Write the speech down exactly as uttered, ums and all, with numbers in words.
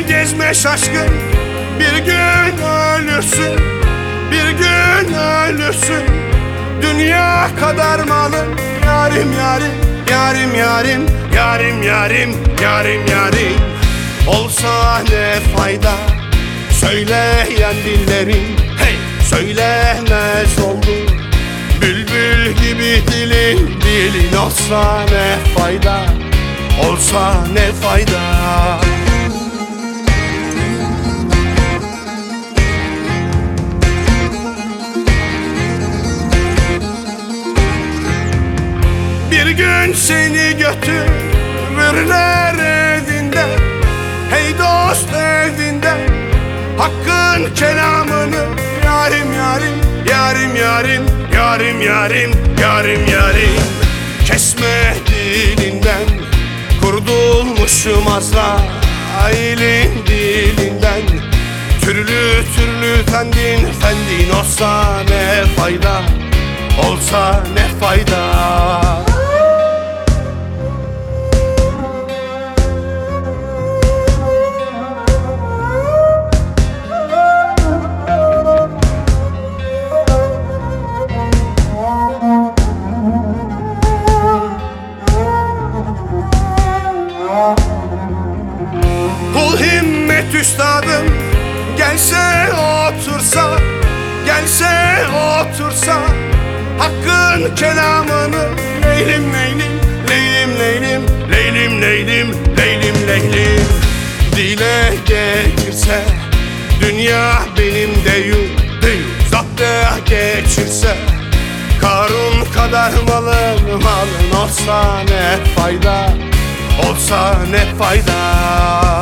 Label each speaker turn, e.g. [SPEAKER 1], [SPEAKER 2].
[SPEAKER 1] gezme şaşkın. Bir gün ölürsün, bir gün ölürsün. Dünya kadar malın, yarim yarim, yarim yarim, yarim yarim, yarim yarim. Olsa ne fayda söyleyen dillerin, hey söylemez oldu. Bülbül gibi dilin, dilin olsa ne fayda, olsa ne fayda. Bir gün seni götürürler evinde, hey dost evinde. Hakkın kelamını yarim yarim, yarim yarim, yarim yarim, yarim yarim. Kesme dilinden kurtulmuşum Azrail'in dilinden. Türlü türlü fendin, fendin olsa ne fayda, olsa ne fayda. Kul himmet üstadım gelse otursa, gelse otursa. Hakkın kelamını leylim leylim, leylim leylim, leylim leylim, leylim leylim. Dile getirse dünya benim deyim, deyim. Zapta geçirse Karun kadar malın, malın olsa ne fayda, olsa ne fayda.